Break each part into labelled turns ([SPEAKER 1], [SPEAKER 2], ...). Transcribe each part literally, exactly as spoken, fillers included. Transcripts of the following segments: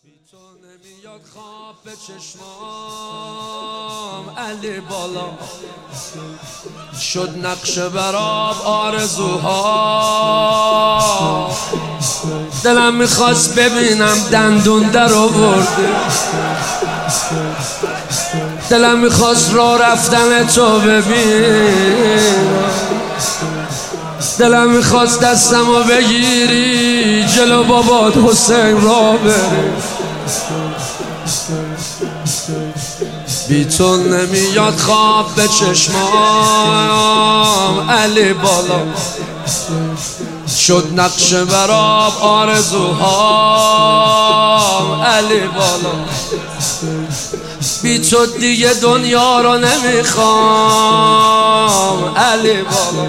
[SPEAKER 1] بی تو نمیاد خواب به چشمام، علی بالا شد نقشه براب آرزوها. دلم میخواست ببینم دندون در آورده، دلم میخواست راه رفتن تو ببینم، دلم میخواست دستمو بگیری جلو بابات حسین را بری. بی تو نمیاد خواب به چشمام، علی بالا شد نقشه براب آرزوها. علی بالا بی تو دیگه دنیا رو نمیخوام. علی بالا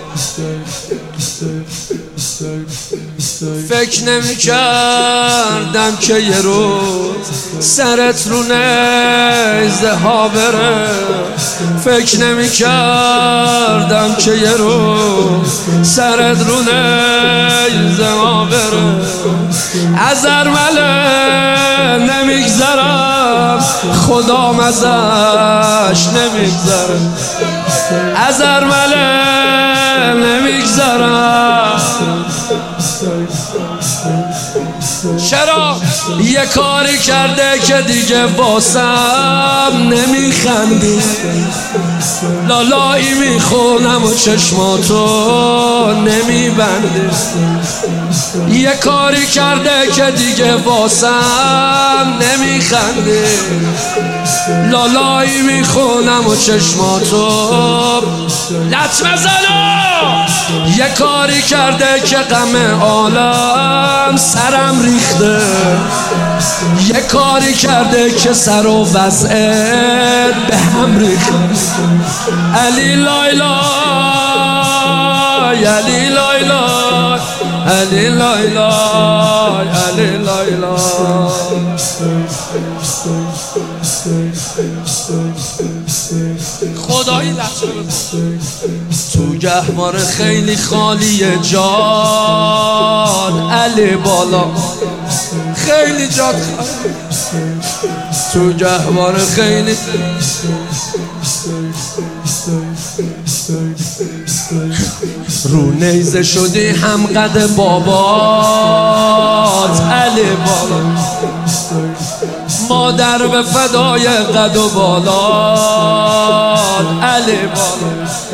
[SPEAKER 1] فکر نمی کردم که یه روز سرت رو نیزه ها بره، فکر نمی کردم که یه روز سرت رو نیزه ها بره. از ارمله نمیگذرم خدام ازش نمیگذره، از ارمله نمیگذرم. چرا یه کاری کرده که دیگه واسم نمیخندی، لالایی میخونم و چشماتو نمیبندی. یه کاری کرده که دیگه واسم نمیخندی، لالایی میخونم و چشماتو لطمه زنو. یه کاری کرده که غم عالم سرم ریخته، یه کاری کرده که سر و وضعت به هم ریخته. علی لای لای، علی لای لای، علی لای لای، علی لای لای. خدایی لحظه تو گهواره خیلی خالیه جان، علی بالا خیلی جات خالی تو گهواره خیلی. رو نیزه شدی هم قد بابات، علی بالا مادر به فدای قد و بالات. علی بالا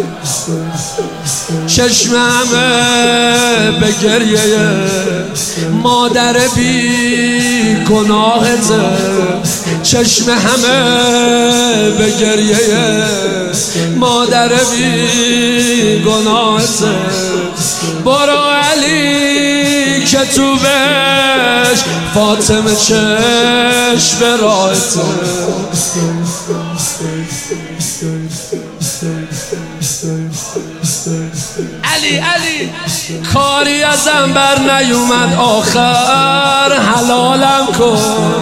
[SPEAKER 1] چشم همه به گریه مادر بی گناهته، چشم همه به گریه مادر بی گناهته. برو علی که تو بش فاطمه چشم راهته. علی علی کاری ازم بر نیومد آخر حلالم کن،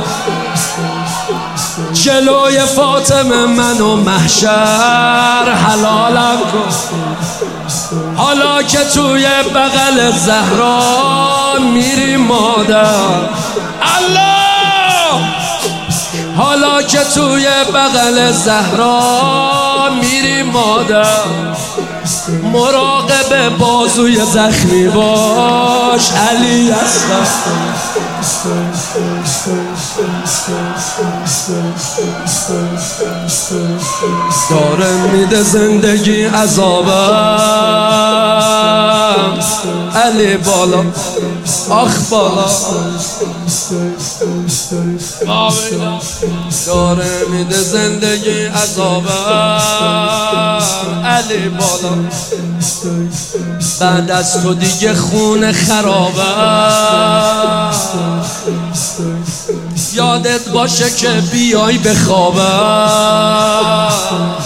[SPEAKER 1] جلوی فاطمه منو محشر حلالم کن. حالا که توی بغل زهرا میری مادر، الله حالا که توی بغل زهرا میری مادر، مراقب بازوی زخمی باش. علی هستم داره میده زندگی عذابم. علی بالا آخ بالا داره میده زندگی عذابم. علی بالا بعد از تو دیگه خونه خرابم. یادت باشه که بیای بخوابم.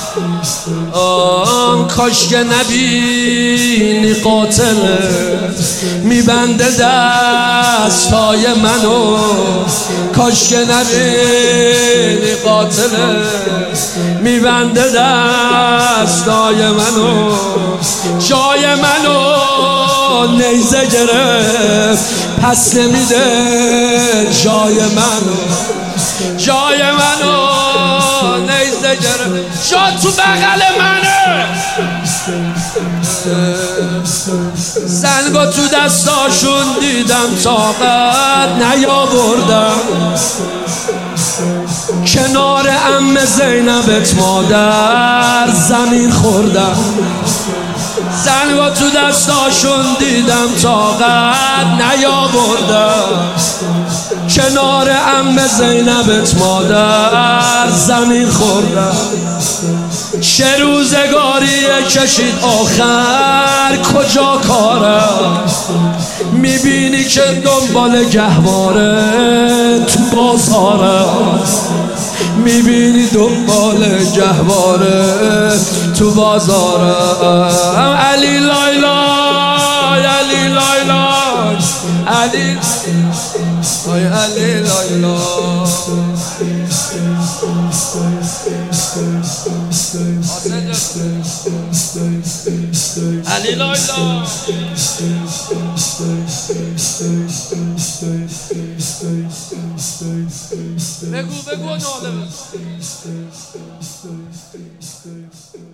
[SPEAKER 1] آم کاش که نبینی قاتلت میبنده دستای منو، کاش که نبینی قاتلت میبنده دستای منو. جای منو نیزه گرفت پس نمیده جای منو جای منو نیزه گره جا تو بغل منه زنگا تو دستاشون دیدم طاقت نیاوردم کنار عمه زینبت مادر زمین خوردم زنگا تو دستاشون دیدم طاقت نیاوردم کنار عمه زینبت مادر زمین خوردم چه روزگاریه کشید آخر کجا کارم میبینی که دنبال گهواره تو بازارم میبینی دنبال گهواره تو بازارم علی لایلای علی لایلای علی آی علی لایلای علی لایلا بگو بگو ناله